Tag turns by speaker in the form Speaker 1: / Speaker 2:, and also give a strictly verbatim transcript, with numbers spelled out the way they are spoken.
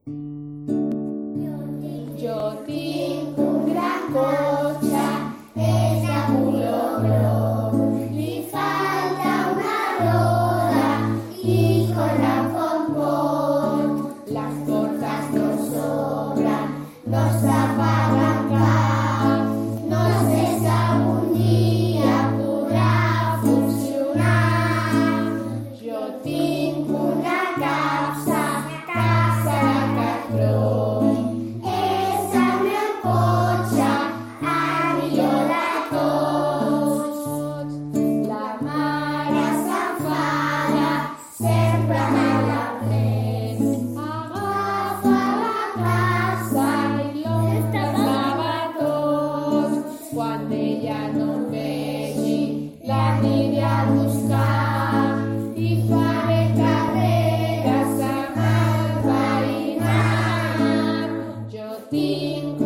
Speaker 1: Jo tinc un gran cotxe, és de color groc, li falta una roda i corre com pot. Les portes no s'obren, no s'apaguen cap, no sé si algun dia podrà funcionar. Jo tinc una capsa, capsa de cartró. Quan ella no em vegi, l'aniré a buscar i faré carreres amb el veïnat. Jo tinc